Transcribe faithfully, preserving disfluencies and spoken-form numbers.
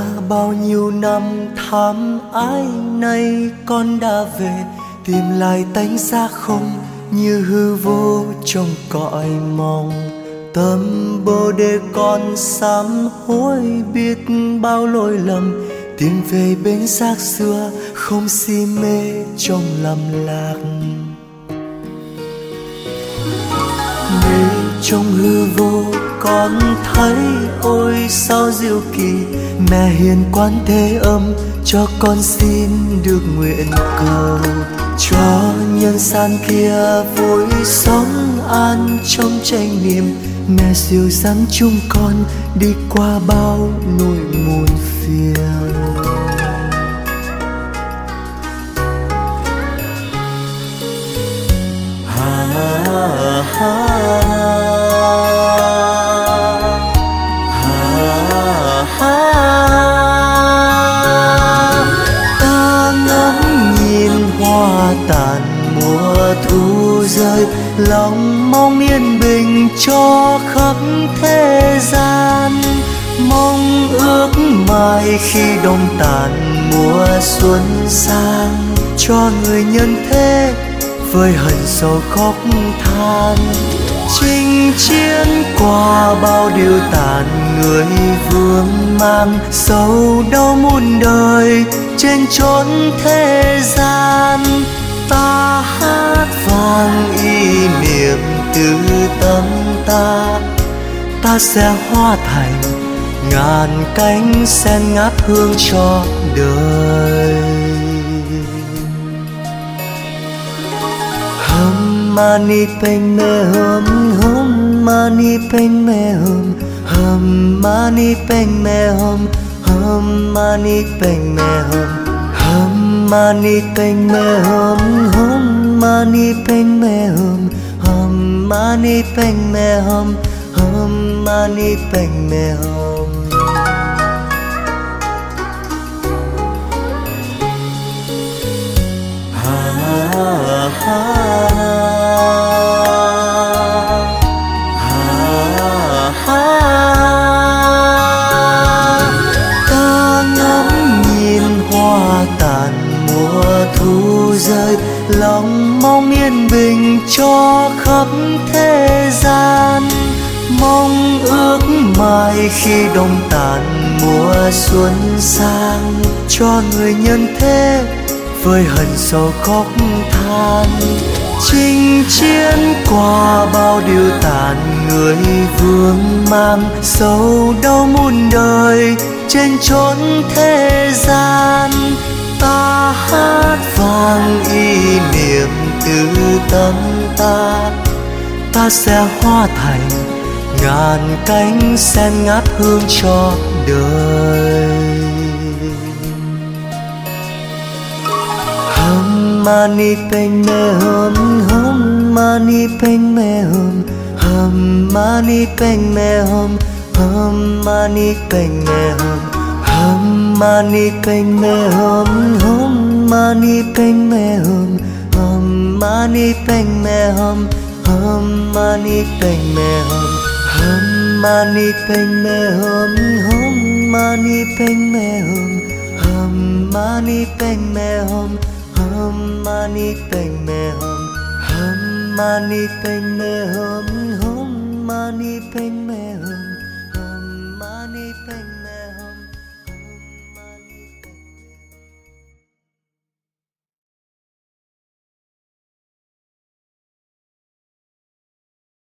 bao nhiêu năm thăm ái nay con đã về, tìm lại tánh xác không như hư vô trong cõi mong. Tâm bồ đề con sám hối biết bao lỗi lầm, tìm về bên xác xưa không si mê trong lầm lạc. Mê trong hư vô con thấy ôi sao diệu kỳ, mẹ hiền Quán Thế Âm cho con xin được nguyện cầu, cho nhân gian kia vui sống an trong chánh niệm. Mẹ dìu dắt chúng con đi qua bao nỗi muôn phiền. Ha ha ha ha. Ta ngắm nhìn hoa tàn mùa thu rơi, lòng mong yên bình cho khắp thế gian. Mong ước mai khi đông tàn mùa xuân sang, cho người nhân thế vơi hận sầu khóc than. Chinh chiến qua bao điều tàn, người vương mang sầu đau muôn đời trên chốn thế gian. Ta hát vang ý niệm từ tâm ta, ta sẽ hóa thành ngàn cánh sen ngát hương cho đời. Hum mani padme hum, hum mani padme hum, hum mani padme hum, hum mani padme hum. Hum mani padme hum, hum mani padme hum, hum mani padme hum, hum mani padme hum. Ha ha ha ha. Ta ngắm nhìn hoa tàn mùa thu rơi, lòng mong yên bình cho khắp thế gian. Mong ước mai khi đông tàn mùa xuân sang, cho người nhân thế vơi hận sầu khóc than. Chinh chiến qua bao điều tàn, người vương mang sầu đau muôn đời trên chốn thế gian. Ta hát vang ý niệm từ tâm ta, ta sẽ hóa thành ngàn cánh sen ngát hương cho đời. Hum mani padme hum, hum mani padme hum, hum mani padme hum, hum mani padme hum. Hum mani padme hum, hum mani padme hum, hum mani padme hum, hum mani padme hum. Hum mani padme hum, hum mani padme hum, hum mani padme hum, hum mani padme hum. Hum mani padme hum, hum mani padme